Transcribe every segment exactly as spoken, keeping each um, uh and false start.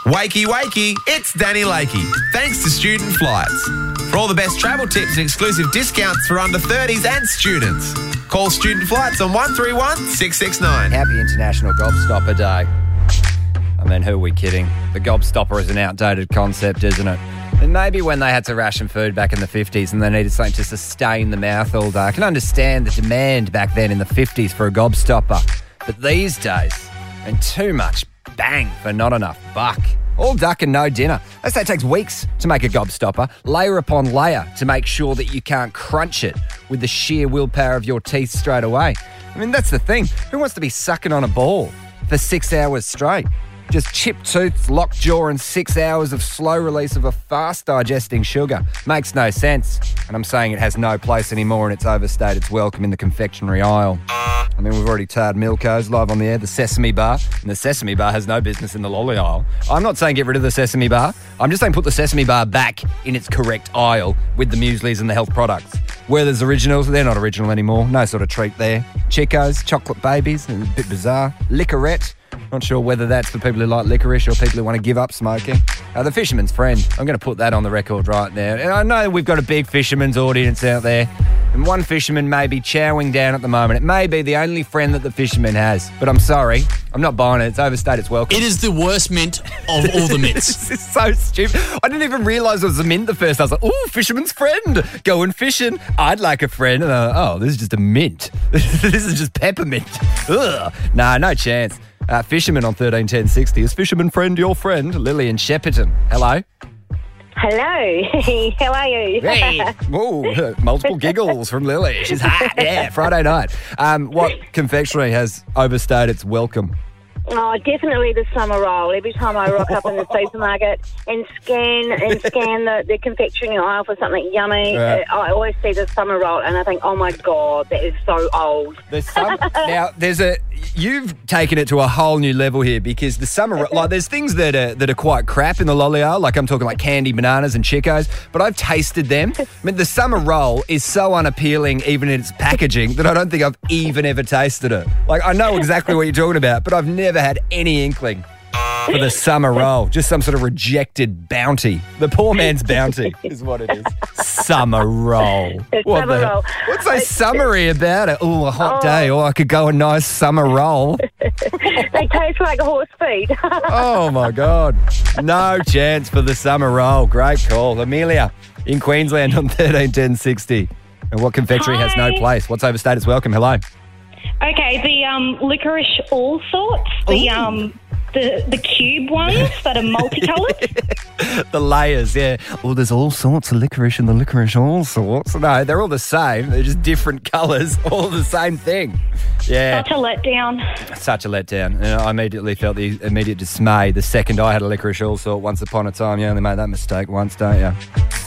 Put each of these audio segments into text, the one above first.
Wakey, wakey, it's Danny Lakey. Thanks to Student Flights. For all the best travel tips and exclusive discounts for under thirties and students, call Student Flights on one three one, six six nine. Happy International Gobstopper Day. I mean, who are we kidding? The gobstopper is an outdated concept, isn't it? And maybe when they had to ration food back in the fifties and they needed something to sustain the mouth all day, I can understand the demand back then in the fifties for a gobstopper. But these days, and too much bang for not enough buck. All duck and no dinner. They say it takes weeks to make a gobstopper, layer upon layer, to make sure that you can't crunch it with the sheer willpower of your teeth straight away. I mean, that's the thing. Who wants to be sucking on a ball for six hours straight? Just chipped tooth, locked jaw, and six hours of slow release of a fast-digesting sugar. Makes no sense. And I'm saying it has no place anymore and it's overstayed its welcome in the confectionery aisle. I mean, we've already tarred Milko's live on the air, the Sesame Bar, and the Sesame Bar has no business in the lolly aisle. I'm not saying get rid of the Sesame Bar. I'm just saying put the Sesame Bar back in its correct aisle with the mueslis and the health products. Werther's Originals, they're not original anymore. No sort of treat there. Chicos, chocolate babies, a bit bizarre. Licorette. Not sure whether that's for people who like licorice or people who want to give up smoking. Uh, the Fisherman's Friend. I'm going to put that on the record right now. And I know we've got a big fisherman's audience out there. And one fisherman may be chowing down at the moment. It may be the only friend that the fisherman has. But I'm sorry. I'm not buying it. It's overstayed its welcome. It is the worst mint of all the mints. This is so stupid. I didn't even realise it was a mint the first. I was like, ooh, Fisherman's Friend. Going fishing. I'd like a friend. And I was like, oh, this is just a mint. This is just peppermint. Ugh. Nah, no chance. Uh, Fisherman on thirteen ten sixty. Is Fisherman Friend your friend? Lillian Shepperton. Hello. Hello. How are you? Hey. Ooh, multiple giggles from Lily. She's hot. Yeah, Friday night. Um, what confectionery has overstayed its welcome? Oh, definitely the summer roll. Every time I rock up in the supermarket and scan and scan the, the confectionery aisle for something yummy, Yeah. uh, I always see the summer roll and I think, oh my God, that is so old. There's some, now, there's a... You've taken it to a whole new level here because the summer... Like, there's things that are, that are quite crap in the lolly aisle. Like, I'm talking like candy bananas and Chicos, but I've tasted them. I mean, the summer roll is so unappealing even in its packaging that I don't think I've even ever tasted it. Like, I know exactly what you're talking about, but I've never had any inkling for the summer roll. Just some sort of rejected bounty. The poor man's bounty is what it is. Summer roll. What Summer the, roll. What's so It's- summery about it? Oh, a hot Oh. day. Oh, I could go a nice summer roll. They taste like a horse feed. Oh, my God. No chance for the summer roll. Great call. Amelia in Queensland on thirteen ten sixty. And what confectionery has no Hi. place? What's overstayed its welcome? Hello. Okay, the um, licorice all sorts, the Ooh. um, the the cube ones that are multicoloured. The layers, yeah. Well, there's all sorts of licorice in the licorice all sorts. No, they're all the same. They're just different colours, all the same thing. Yeah. Such a letdown. Such a letdown. And I immediately felt the immediate dismay the second I had a licorice all sort once upon a time. You only made that mistake once, don't you?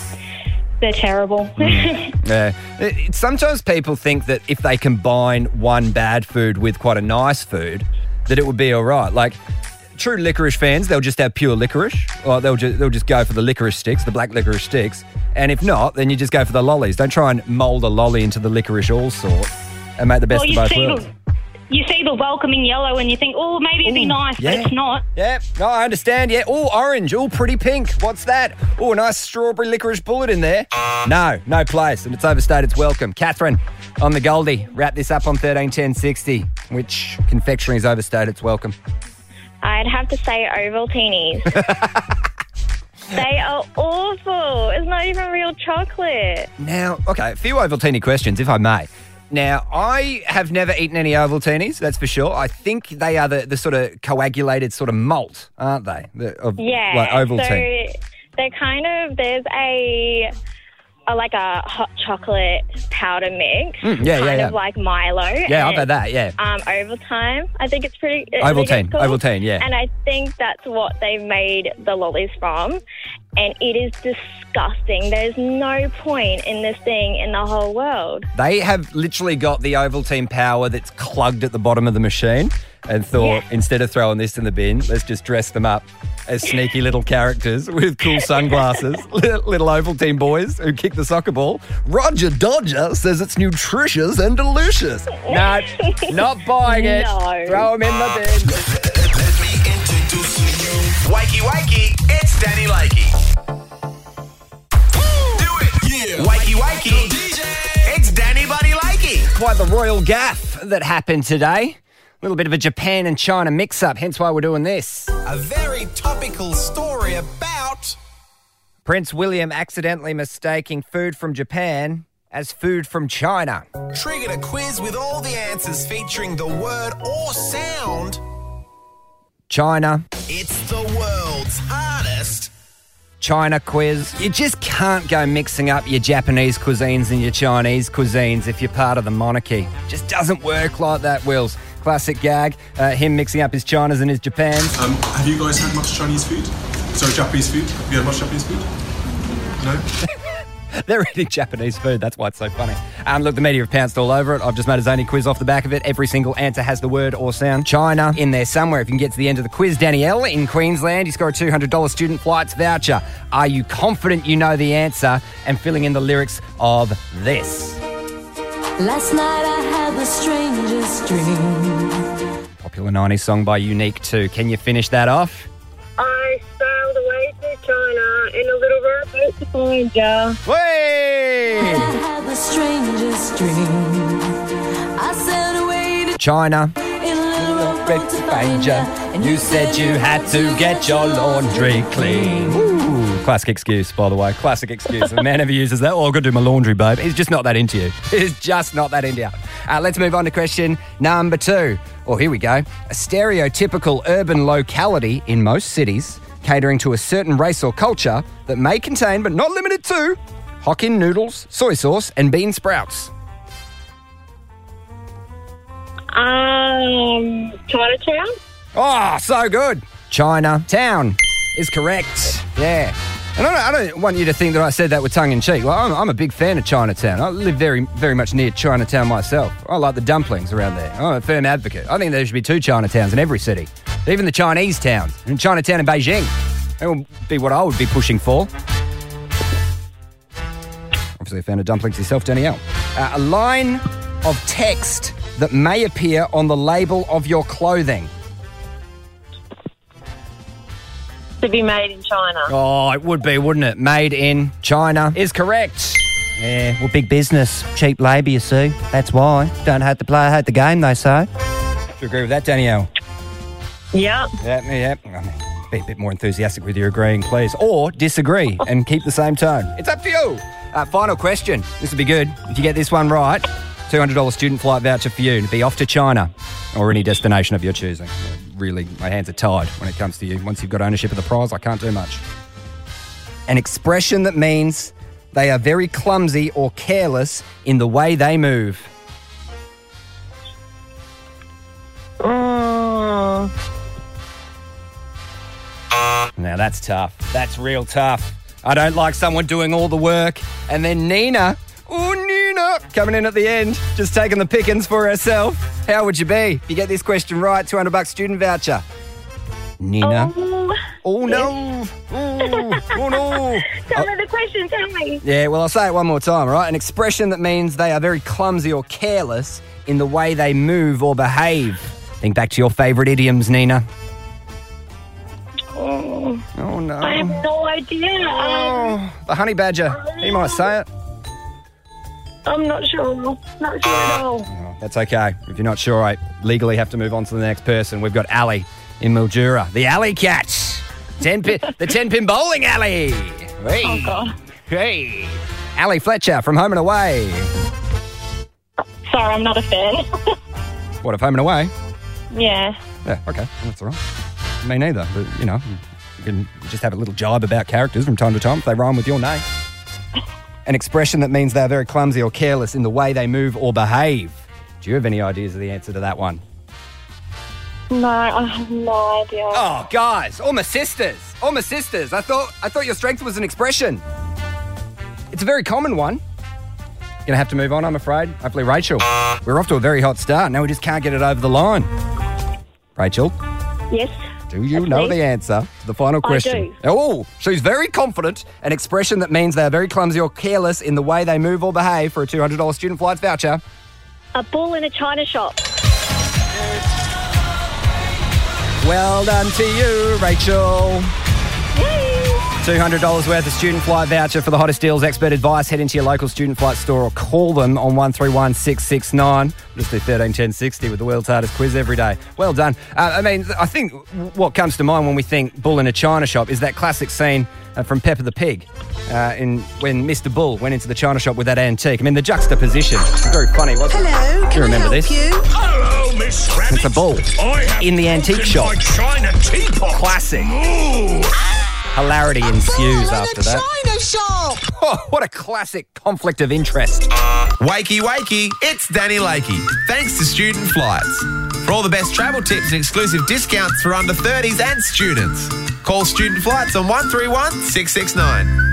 They're terrible. Yeah. It- it- sometimes people think that if they combine one bad food with quite a nice food, that it would be all right. Like, true licorice fans, they'll just have pure licorice. Or they'll just, they'll just go for the licorice sticks, the black licorice sticks. And if not, then you just go for the lollies. Don't try and mould a lolly into the licorice all sort and make the best well, of you both see worlds. the you see the welcoming yellow and you think, oh, maybe it'd be Ooh, nice, yeah. but it's not. Yeah, no, I understand. Yeah, oh, orange, oh, pretty pink. What's that? Oh, a nice strawberry licorice bullet in there. No, no place, and it's overstayed its welcome. Catherine on the Goldie, wrap this up on thirteen ten sixty. Which confectionery has overstayed its welcome? I'd have to say Ovaltinis. They are awful. It's not even real chocolate. Now, okay, a few Ovaltine questions, if I may. Now, I have never eaten any Ovaltinis, that's for sure. I think they are the, the sort of coagulated sort of malt, aren't they? The, of, Yeah. Like Ovaltine. So they're kind of, there's a, a like a hot chocolate powder mix. Mm, yeah, kind yeah, yeah. of like Milo. Yeah, I've and, had that, yeah. Um, Ovaltine. I think it's pretty... I think Ovaltine, it's called. Ovaltine, yeah. And I think that's what they made the lollies from. And it is disgusting. There's no point in this thing in the whole world. They have literally got the Ovaltine power that's plugged at the bottom of the machine and thought, Yeah. instead of throwing this in the bin, let's just dress them up as sneaky little characters with cool sunglasses, little, little Ovaltine boys who kick the soccer ball. Roger Dodger says it's nutritious and delicious. No, not buying it. No. Throw them in the bin. Let me introduce you. Wakey, wakey, it's Danny Lakey. Do it! Yeah! Wakey, wakey, it's Danny Buddy Lakey. Quite the royal gaffe that happened today. A little bit of a Japan and China mix-up, hence why we're doing this. A very topical story about... Prince William accidentally mistaking food from Japan as food from China. Triggered a quiz with all the answers featuring the word or sound. China. It's the world's hardest... China quiz. You just can't go mixing up your Japanese cuisines and your Chinese cuisines if you're part of the monarchy. Just doesn't work like that, Wills. Classic gag, uh, him mixing up his Chinas and his Japans. Um, have you guys had much Chinese food? Sorry, Japanese food? Have you had much Japanese food? No? They're eating Japanese food, that's why it's so funny. Um, look, the media have pounced all over it. I've just made a zany quiz off the back of it. Every single answer has the word or sound China in there somewhere. If you can get to the end of the quiz, Danielle in Queensland, you score a two hundred dollars student flights voucher. Are you confident you know the answer and filling in the lyrics of this? Last night I had the strangest dream. Popular nineties song by Unique too. Can you finish that off? I sailed away to China in a little rowboat to find ya. Way! I had the strangest dream. I sailed away to China. in a little rowboat to find ya. And you said you had to get your laundry clean. Ooh, classic excuse, by the way. Classic excuse. The man ever uses that. Oh, I've got to do my laundry, babe. He's just not that into you. He's just not that into you. Uh, let's move on to question number two. Oh, here we go. A stereotypical urban locality in most cities catering to a certain race or culture that may contain, but not limited to, Hokkien noodles, soy sauce, and bean sprouts. Um, Chinatown? Oh, so good. Chinatown is correct. Yeah. And I don't, I don't want you to think that I said that with tongue in cheek. Well, I'm, I'm a big fan of Chinatown. I live very, very much near Chinatown myself. I like the dumplings around there. I'm a firm advocate. I think there should be two Chinatowns in every city, even the Chinese towns. And Chinatown in Beijing. That would be what I would be pushing for. Obviously a fan of dumplings yourself, Danielle. Uh, a line of text that may appear on the label of your clothing. To be made in China. Oh, it would be, wouldn't it? Made in China is correct. Yeah, well, big business, cheap labour, you see. That's why. Don't hate the player, hate the game, they say. Do you agree with that, Danielle? Yeah. Yeah, yeah. I mean, be a bit more enthusiastic with your agreeing, please. Or disagree and keep the same tone. It's up to you. Uh, final question. This would be good. If you get this one right, two hundred dollars student flight voucher for you to be off to China or any destination of your choosing. Really, my hands are tied when it comes to you. Once you've got ownership of the prize, I can't do much. An expression that means they are very clumsy or careless in the way they move. Oh. Now that's tough. That's real tough. I don't like someone doing all the work and then Nina, oh Nina, coming in at the end, just taking the pickings for herself. How would you be if you get this question right? two hundred bucks student voucher. Nina. Oh, Oh no. Oh, oh no. tell me the question, tell me. Yeah, well, I'll say it one more time, all right? An expression that means they are very clumsy or careless in the way they move or behave. Think back to your favourite idioms, Nina. Oh, Oh no. I have no idea. Um, Oh, the honey badger. He might say it. I'm not sure. Not sure at all. Oh, that's okay. If you're not sure, I legally have to move on to the next person. We've got Ali in Mildura. The alley catch. Ten pin, the ten-pin bowling alley. Hey. Oh, God. Hey. Ali Fletcher from Home and Away. Sorry, I'm not a fan. What, of Home and Away? yeah. Yeah, okay. That's all right. Me neither. But, you know, you can just have a little jibe about characters from time to time if they rhyme with your name. An expression that means they're very clumsy or careless in the way they move or behave. Do you have any ideas of the answer to that one? No, I have no idea. Oh, guys, all my sisters, all my sisters. I thought I thought your strength was an expression. It's a very common one. Gonna have to move on, I'm afraid. Hopefully, Rachel. We're off to a very hot start. Now we just can't get it over the line. Rachel, Yes. do you That's know me. the answer to the final question? do. Oh, she's very confident. An expression that means they are very clumsy or careless in the way they move or behave for a two hundred dollars student flights voucher. A bull in a china shop. Well done to you, Rachel. two hundred dollars worth of student flight voucher for the hottest deals, expert advice. Head into your local student flight store or call them on one three one six six nine. Just do thirteen ten sixty with the world's hardest quiz every day. Well done. Uh, I mean, I think what comes to mind when we think bull in a china shop is that classic scene uh, from Peppa the Pig uh, in when Mister Bull went into the china shop with that antique. I mean, the juxtaposition. Very funny, wasn't it? Hello, Do you remember this? You? Hello, Miss Rabbit. It's a bull I have in the antique broken shop. my china teapot. Classic. Ooh. Hilarity ensues Bull after in a that. china shop. Oh, what a classic conflict of interest. Wakey, wakey, it's Danny Lakey. Thanks to Student Flights. For all the best travel tips and exclusive discounts for under thirties and students, call Student Flights on one three one six six nine.